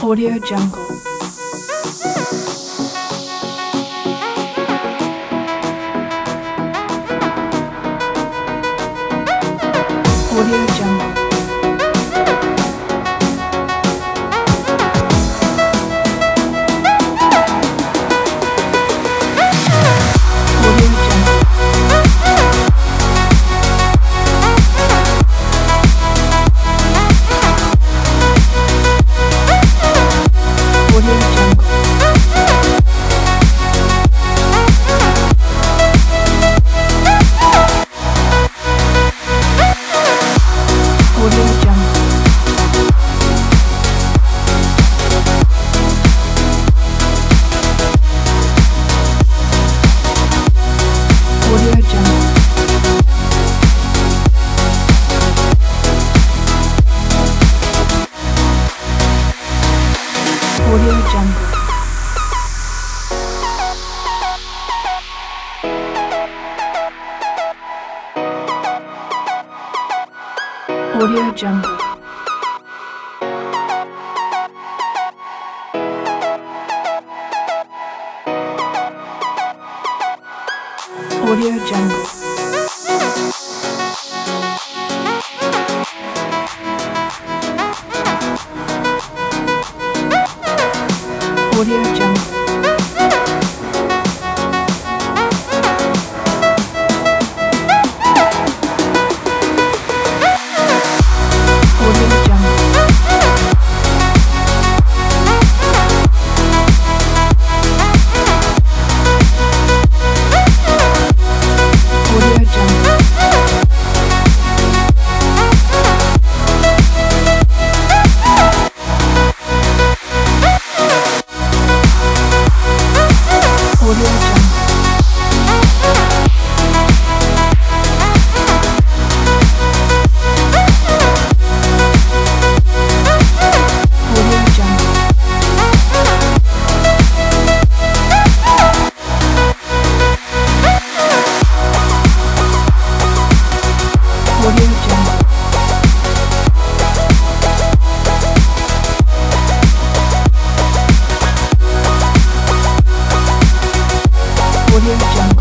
Audio Jungle. Audio Jungle. Audio Jungle. Audio Jungle. Audio Jungle. Audio Jungle. Audio Jungle. Audio Jungle. Audio Jungle. Audio Jungle. Audio Jungle. Audio Jungle. Audio Jungle. Audio Jungle. Audio Jungle. Audio Jungle.